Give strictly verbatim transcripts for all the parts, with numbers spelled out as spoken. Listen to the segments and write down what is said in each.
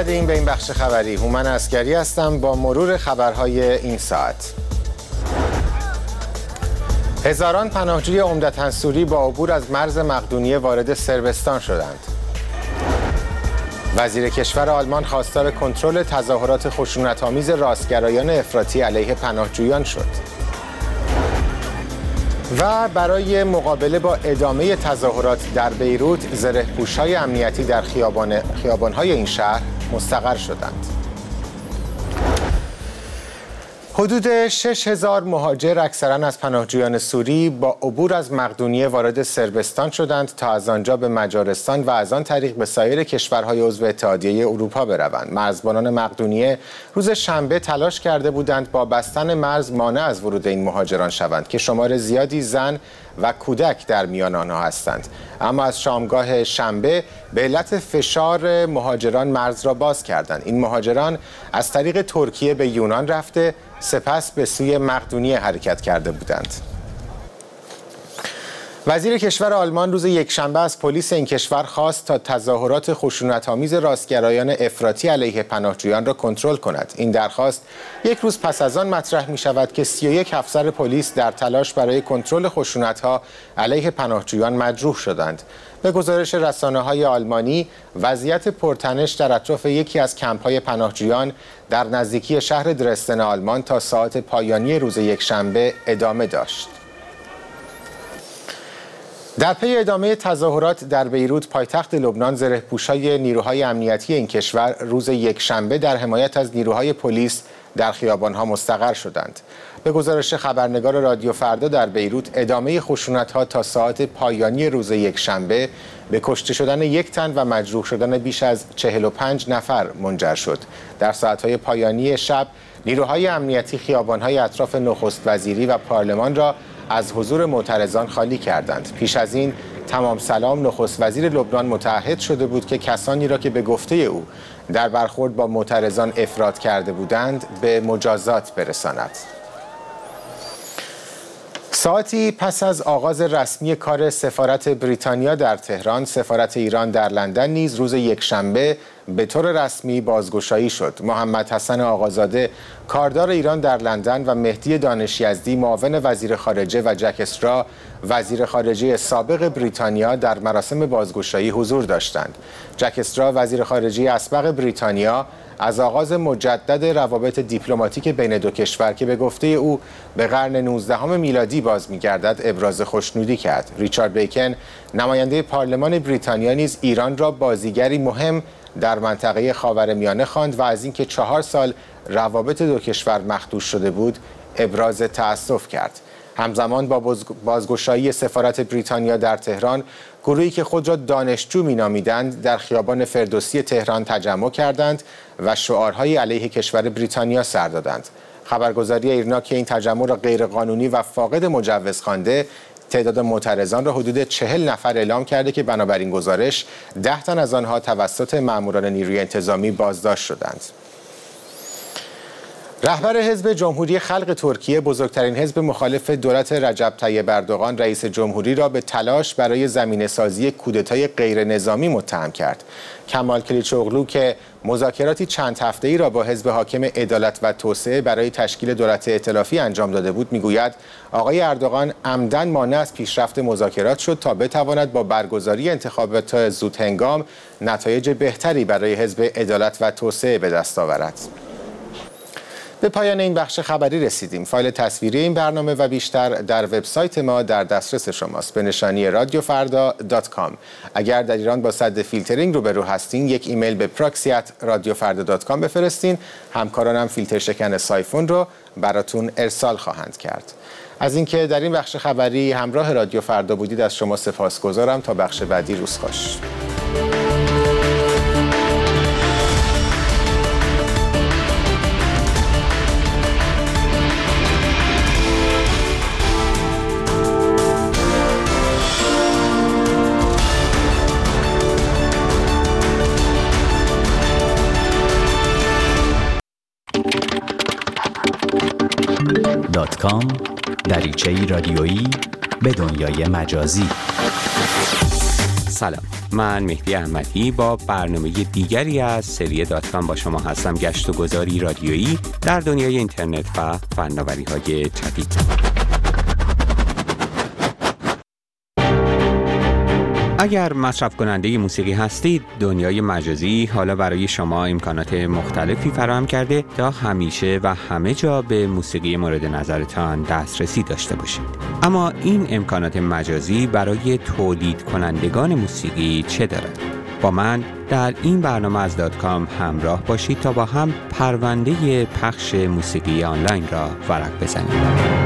آمدیم به این بخش خبری. هومن عسکری هستم با مرور خبرهای این ساعت. هزاران پناهجوی عمدتاً سوری با عبور از مرز مقدونیه وارد صربستان شدند. وزیر کشور آلمان خواستار کنترل تظاهرات خشونت‌آمیز راستگرایان افراطی علیه پناهجویان شد. و برای مقابله با ادامه تظاهرات در بیروت، زره‌پوش‌های امنیتی در خیابان خیابان‌های این شهر مستقر شدند. حدود شش هزار مهاجر اکثراً از پناهجویان سوری با عبور از مقدونیه وارد صربستان شدند تا از آنجا به مجارستان و از آن طریق به سایر کشورهای عضو اتحادیه اروپا بروند. مرزبانان مقدونیه روز شنبه تلاش کرده بودند با بستن مرز مانع از ورود این مهاجران شوند که شمار زیادی زن و کودک در میان آنها هستند، اما از شامگاه شنبه به علت فشار مهاجران مرز را باز کردند. این مهاجران از طریق ترکیه به یونان رفته سپس به سوی مقدونیه حرکت کرده بودند. وزیر کشور آلمان روز یکشنبه از پلیس این کشور خواست تا تظاهرات خشونت‌آمیز راستگرایان افراطی علیه پناهجویان را کنترل کند. این درخواست یک روز پس از آن مطرح می شود که سی و یک افسر پلیس در تلاش برای کنترل خشونت‌ها علیه پناهجویان مجروح شدند. به گزارش رسانه‌های آلمانی، وضعیت پرتنش در اطراف یکی از کمپ‌های پناهجویان در نزدیکی شهر درستن آلمان تا ساعات پایانی روز یکشنبه ادامه داشت. در پی ادامه تظاهرات در بیروت، پایتخت لبنان، زره‌پوش‌های نیروهای امنیتی این کشور روز یکشنبه در حمایت از نیروهای پلیس در خیابان‌ها مستقر شدند. به گزارش خبرنگار رادیو فردا در بیروت، ادامه خشونت‌ها تا ساعات پایانی روز یکشنبه به کشته شدن یک تن و مجروح شدن بیش از چهل و پنج نفر منجر شد. در ساعت‌های پایانی شب، نیروهای امنیتی خیابان‌های اطراف نخست وزیری و پارلمان را از حضور معترضان خالی کردند. پیش از این تمام سلام نخست وزیر لبنان متعهد شده بود که کسانی را که به گفته او در برخورد با معترضان افراط کرده بودند به مجازات برساند. ساعتی پس از آغاز رسمی کار سفارت بریتانیا در تهران، سفارت ایران در لندن نیز روز یکشنبه به طور رسمی بازگشایی شد. محمد حسن آقازاده، کاردار ایران در لندن، و مهدی دانش‌یزدی، معاون وزیر خارجه، و جک استرا، وزیر خارجه سابق بریتانیا، در مراسم بازگشایی حضور داشتند. جک استرا، وزیر خارجه اسبق بریتانیا، از آغاز مجدد روابط دیپلماتیک بین دو کشور که به گفته او به قرن نوزدهم میلادی باز می‌گردد ابراز خوشنودی کرد. ریچارد بیکن، نماینده پارلمان بریتانیا، نیز ایران را بازیگری مهم در منطقه خاورمیانه خواند و از اینکه چهار سال روابط دو کشور مخدوش شده بود ابراز تأسف کرد. همزمان با بازگشایی سفارت بریتانیا در تهران، گروهی که خود را دانشجو می‌نامیدند در خیابان فردوسی تهران تجمع کردند و شعارهای علیه کشور بریتانیا سر دادند. خبرگزاری ایرنا که این تجمع را غیرقانونی و فاقد مجوز خوانده، تعداد معترضان را حدود چهل نفر اعلام کرده که بنابراین گزارش ده تن از آنها توسط ماموران نیروی انتظامی بازداشت شدند. رهبر حزب جمهوری خلق ترکیه، بزرگترین حزب مخالف دولت رجب طیب اردوغان، رئیس جمهوری را به تلاش برای زمینه‌سازی کودتای غیر نظامی متهم کرد. کمال کلیچوغلو که مذاکراتی چند هفته‌ای را با حزب حاکم عدالت و توسعه برای تشکیل دولت ائتلافی انجام داده بود، میگوید آقای اردوغان عمدن مانع از پیشرفت مذاکرات شد تا بتواند با برگزاری انتخابات زودهنگام نتایج بهتری برای حزب عدالت و توسعه به دست آورد. به پایان این بخش خبری رسیدیم. فایل تصویری این برنامه و بیشتر در وبسایت ما در دسترس شماست به نشانی رادیو فردا دات کام. اگر در ایران با سد فیلترینگ روبرو هستین، یک ایمیل به پراکسی ات رادیو فردا دات کام بفرستین. همکارانم فیلتر شکن سایفون رو براتون ارسال خواهند کرد. از اینکه در این بخش خبری همراه رادیو فردا بودید از شما سپاسگزارم. تا بخش بعدی، روز خوش. دات کام، دریچه‌ای رادیویی به دنیای مجازی. سلام، من مهدی احمدی با برنامه دیگری از سری دات کام با شما هستم. گشت و گذاری رادیویی در دنیای اینترنت و فناوری‌های جدید. اگر مصرف کننده موسیقی هستید، دنیای مجازی حالا برای شما امکانات مختلفی فراهم کرده تا همیشه و همه جا به موسیقی مورد نظرتان دسترسی داشته باشید. اما این امکانات مجازی برای تولید کنندگان موسیقی چه دارد؟ با من در این برنامه از دات کام همراه باشید تا با هم پرونده پخش موسیقی آنلاین را ورق بزنیم.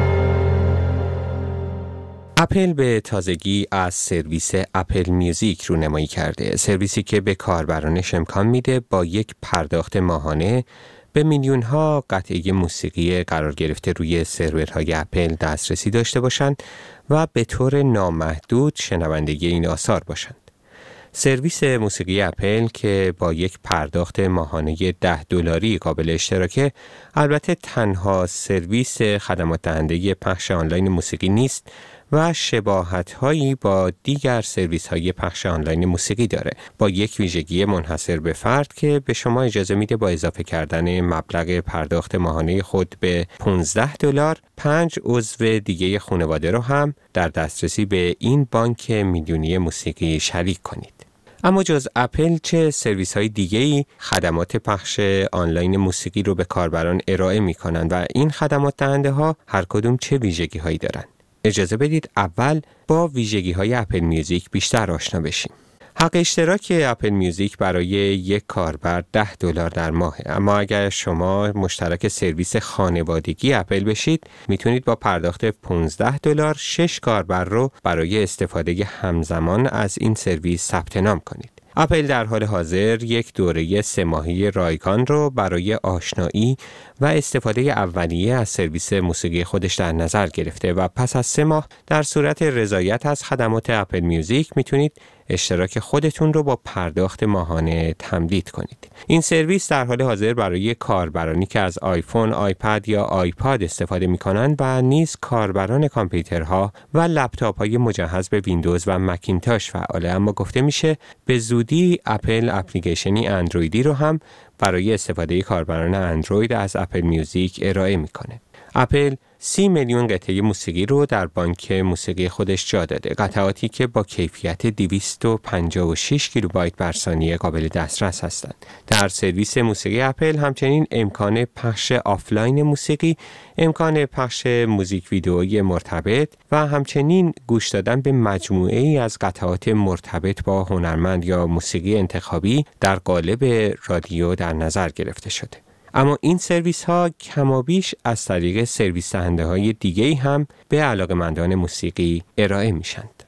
اپل به تازگی از سرویس اپل میوزیک رونمایی کرده. سرویسی که به کاربرانش امکان میده با یک پرداخت ماهانه به میلیون ها قطعه موسیقی قرار گرفته روی سرورهای اپل دسترسی داشته باشند و به طور نامحدود شنونده این آثار باشند. سرویس موسیقی اپل که با یک پرداخت ماهانه ده دلاری قابل اشتراکه، البته تنها سرویس خدمات دهنده پخش آنلاین موسیقی نیست و شباهت‌هایی با دیگر سرویس‌های پخش آنلاین موسیقی داره، با یک ویژگی منحصر به فرد که به شما اجازه میده با اضافه کردن مبلغ پرداخت ماهانه خود به پانزده دلار، پنج عضو دیگه خانواده رو هم در دسترسی به این بانک میلیونی موسیقی شریک کنید. اما جز اپل چه سرویس های دیگه‌ای خدمات پخش آنلاین موسیقی رو به کاربران ارائه می‌کنند و این خدمات دهنده ها هر کدوم چه ویژگی هایی دارند؟ اجازه بدید اول با ویژگی های اپل میوزیک بیشتر آشنا بشیم. حق اشتراک اپل میوزیک برای یک کاربر ده دلار در ماهه، اما اگر شما مشترک سرویس خانوادگی اپل بشید، میتونید با پرداخت پانزده دلار شش کاربر رو برای استفاده همزمان از این سرویس ثبت نام کنید. اپل در حال حاضر یک دوره سه ماهه رایگان رو برای آشنایی و استفاده اولیه از سرویس موسیقی خودش در نظر گرفته و پس از سه ماه در صورت رضایت از خدمات اپل میوزیک میتونید اشتراک خودتون رو با پرداخت ماهانه تمدید کنید. این سرویس در حال حاضر برای کاربرانی که از آیفون، آیپد یا آیپاد استفاده می‌کنند و نیز کاربران کامپیوترها و لپتاپ‌های مجهز به ویندوز و مکینتاش فعاله، اما گفته میشه به زودی اپل اپلیکیشنی اندرویدی رو هم برای استفاده کاربران اندروید از اپل میوزیک ارائه میکنه. اپل سی میلیون قطعه موسیقی رو در بانک موسیقی خودش جا داده، قطعاتی که با کیفیت دویست و پنجاه و شش کیلوبایت بر ثانیه قابل دسترس هستند. در سرویس موسیقی اپل همچنین امکان پخش آفلاین موسیقی، امکان پخش موزیک ویدئویی مرتبط و همچنین گوش دادن به مجموعه ای از قطعات مرتبط با هنرمند یا موسیقی انتخابی در قالب رادیو در نظر گرفته شده. اما این سرویس ها کمابیش از طریق سرویس دهنده های دیگه‌ای هم به علاقه‌مندان موسیقی ارائه میشند.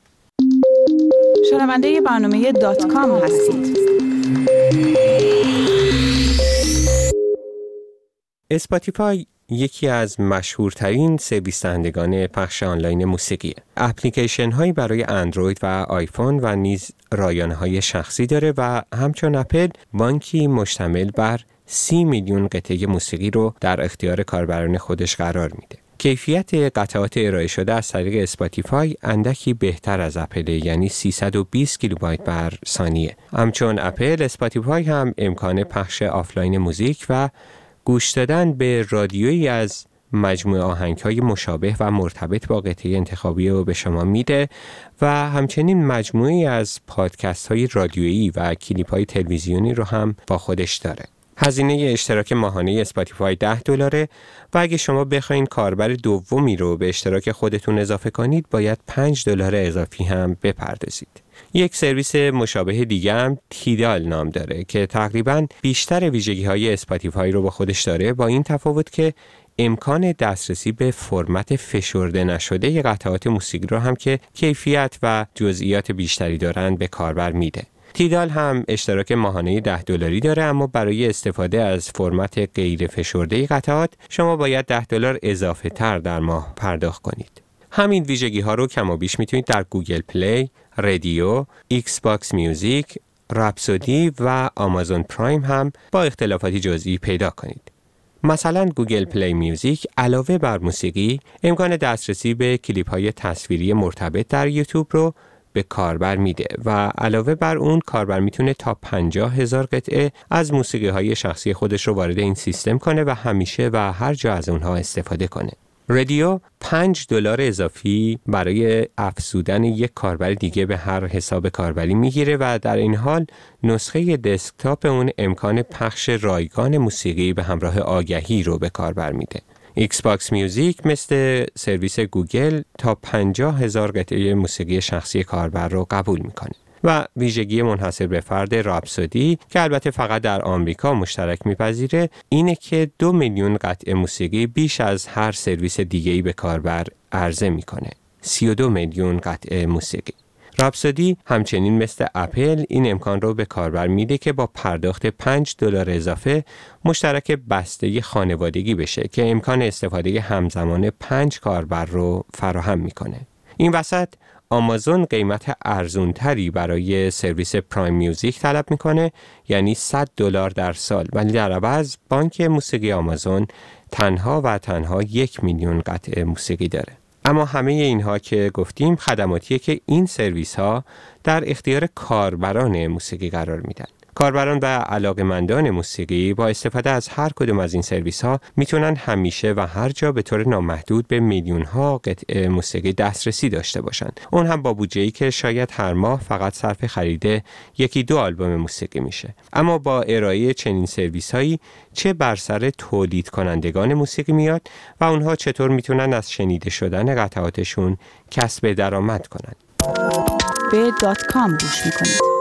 شنونده برنامه دات کام هستید. اسپاتیفای یکی از مشهورترین سرویس دهندگان پخش آنلاین موسیقی. اپلیکیشن هایی برای اندروید و آیفون و نیز رایانه های شخصی داره و همچون اپل بانکی مشتمل بر سی میلیون قطعه موسیقی رو در اختیار کاربران خودش قرار میده. کیفیت قطعات ارائه شده از طریق اسپاتیفای اندکی بهتر از اپل، یعنی سیصد و بیست کیلوبایت بر ثانیه. همچون اپل، اسپاتیفای هم امکان پخش آفلاین موزیک و گوش دادن به رادیویی از مجموعه آهنگ‌های مشابه و مرتبط با قطعه انتخابی رو به شما میده و همچنین مجموعه‌ای از پادکست‌های رادیویی و کلیپ‌های تلویزیونی رو هم با خودش داره. هزینه اشتراک ماهانه اسپاتیفای ده دلاره و اگه شما بخواین کاربر دومی رو به اشتراک خودتون اضافه کنید باید پنج دلار اضافی هم بپردازید. یک سرویس مشابه دیگه هم تیدال نام داره که تقریباً بیشتر ویژگی‌های اسپاتیفای رو با خودش داره، با این تفاوت که امکان دسترسی به فرمت فشرده نشده قطعات موسیقی رو هم که کیفیت و جزئیات بیشتری دارند به کاربر میده. تیدال هم اشتراک ماهانه ده دلاری داره، اما برای استفاده از فرمت غیر فشرده قطعات شما باید ده دلار اضافه تر در ماه پرداخت کنید. همین ویژگی ها رو کم و بیش میتونید در گوگل پلی، رادیو، ایکس باکس میوزیک، رپسودی و آمازون پرایم هم با اختلافاتی جزئی پیدا کنید. مثلا گوگل پلی میوزیک علاوه بر موسیقی امکان دسترسی به کلیپ های تصویری مرتبط در یوتیوب رو به کاربر میده و علاوه بر اون کاربر میتونه تا پنجاه هزار قطعه از موسیقی های شخصی خودش رو وارد این سیستم کنه و همیشه و هر جا از اونها استفاده کنه. رادیو پنج دلار اضافی برای افزودن یک کاربر دیگه به هر حساب کاربری میگیره و در این حال نسخه دسکتاپ اون امکان پخش رایگان موسیقی به همراه آگهی رو به کاربر میده. ایکس باکس میوزیک مثل سرویس گوگل تا پنجاه هزار قطعه موسیقی شخصی کاربر رو قبول میکنه. و ویژگی منحصر به فرد راپسودی که البته فقط در آمریکا مشترک میپذیره اینه که دو میلیون قطعه موسیقی بیش از هر سرویس دیگه‌ای به کاربر عرضه میکنه. سی و دو میلیون قطعه موسیقی. راپسودی همچنین مثل اپل این امکان رو به کاربر میده که با پرداخت پنج دلار اضافه مشترک بسته خانوادگی بشه که امکان استفاده همزمان پنج کاربر رو فراهم میکنه. این وسط آمازون قیمت ارزونتری برای سرویس پرایم میوزیک طلب میکنه، یعنی صد دلار در سال، ولی در عوض بانک موسیقی آمازون تنها و تنها یک میلیون قطعه موسیقی داره. اما همه اینها که گفتیم خدماتیه که این سرویس ها در اختیار کاربران موسیقی قرار میدن. کاربران و علاقه‌مندان موسیقی با استفاده از هر کدوم از این سرویس ها میتونن همیشه و هر جا به طور نامحدود به میلیون ها قطعه موسیقی دسترسی داشته باشن. اون هم با بودجه‌ای که شاید هر ماه فقط صرف خرید یکی دو آلبوم موسیقی میشه. اما با ارائه چنین سرویس هایی چه بر سر تولید کنندگان موسیقی میاد و اونها چطور میتونن از شنیده شدن قطعاتشون کسب درآمد کنن؟ به دات کام گوش میکنید.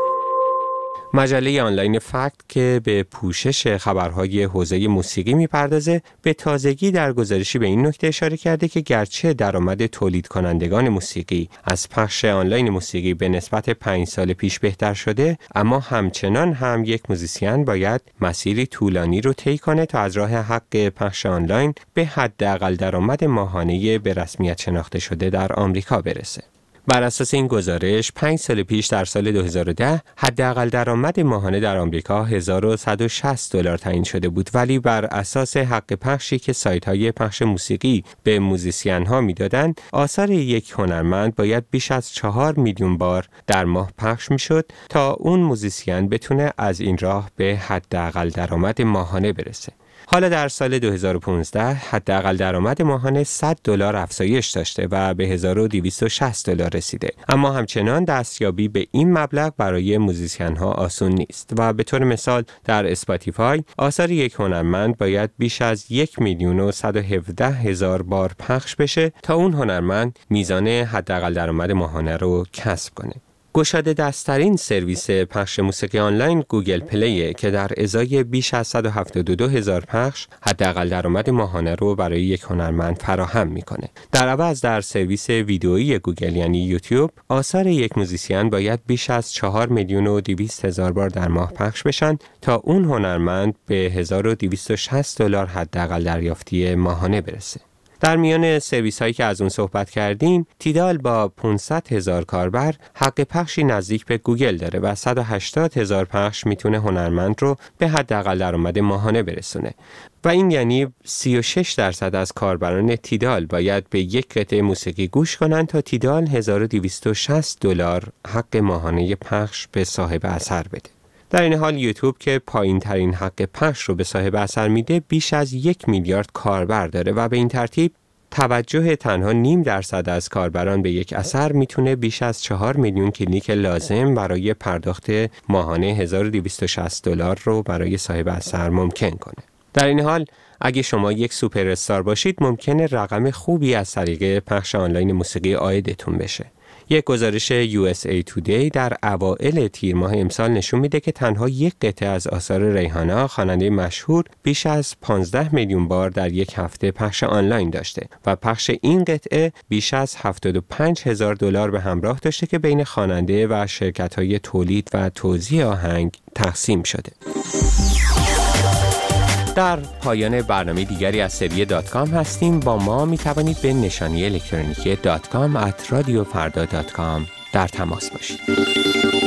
مجله آنلاین فکت که به پوشش خبرهای حوزه موسیقی میپردازه به تازگی در گزارشی به این نکته اشاره کرده که گرچه درآمد تولید کنندگان موسیقی از پخش آنلاین موسیقی به نسبت پنج سال پیش بهتر شده، اما همچنان هم یک موزیسین باید مسیری طولانی رو طی کنه تا از راه حق پخش آنلاین به حداقل درآمد ماهانه به رسمیت شناخته شده در آمریکا برسه. بر اساس این گزارش پنج سال پیش در سال دو هزار و ده حداقل درآمد ماهانه در آمریکا هزار و صد و شصت دلار تعیین شده بود، ولی بر اساس حق پخشی که سایت‌های پخش موسیقی به موزیسین‌ها میدادند آثار یک هنرمند باید بیش از چهار میلیون بار در ماه پخش میشد تا اون موزیسین بتونه از این راه به حداقل درآمد ماهانه برسه. حالا در سال دو هزار و پانزده حداقل درآمد ماهانه صد دلار افزایش داشته و به هزار و دویست و شصت دلار رسیده، اما همچنان دستیابی به این مبلغ برای موزیسین‌ها آسون نیست و به طور مثال در اسپاتیفای آثار یک هنرمند باید بیش از یک میلیون و صد و هفده هزار بار پخش بشه تا اون هنرمند میزان حداقل درآمد ماهانه رو کسب کنه. گشاده دست‌ترین سرویس پخش موسیقی آنلاین گوگل پلی که در ازای بیش از صد و هفتاد و دو هزار پخش حداقل درآمد ماهانه رو برای یک هنرمند فراهم میکنه. در عوض در سرویس ویدئویی گوگل یعنی یوتیوب آثار یک موزیسین باید بیش از چهار میلیون و دویست هزار بار در ماه پخش بشن تا اون هنرمند به هزار و دویست و شصت دلار حداقل دریافتی ماهانه برسه. در میان سرویس هایی که از اون صحبت کردیم، تیدال با پانصد هزار کاربر حق پخشی نزدیک به گوگل داره و صد و هشتاد هزار پخش میتونه هنرمند رو به حداقل درآمد ماهانه برسونه و این یعنی سی و شش درصد از کاربران تیدال باید به یک قطعه موسیقی گوش کنن تا تیدال هزار و دویست و شصت دلار حق ماهانه پخش به صاحب اثر بده. در این حال یوتیوب که پایین ترین حق پخش رو به صاحب اثر میده بیش از یک میلیارد کاربر داره و به این ترتیب توجه تنها نیم درصد از کاربران به یک اثر میتونه بیش از چهار میلیون کلیک لازم برای پرداخت ماهانه هزار و دویست و شصت دلار رو برای صاحب اثر ممکن کنه. در این حال اگه شما یک سوپر استار باشید ممکنه رقم خوبی از طریق پخش آنلاین موسیقی عایدتون بشه. یک گزارش یو اس ای تودی در اوائل تیر ماه امسال نشون میده که تنها یک قطعه از آثار ریحانا خواننده مشهور بیش از پانزده میلیون بار در یک هفته پخش آنلاین داشته و پخش این قطعه بیش از هفتاد و پنج هزار دلار به همراه داشته که بین خواننده و شرکت‌های تولید و توزیع آهنگ تقسیم شده. در پایان برنامه دیگری از سری دات کام هستیم. با ما می توانید به نشانی الکترونیکی دات کام ات رادیو فردا دات کام در تماس باشید.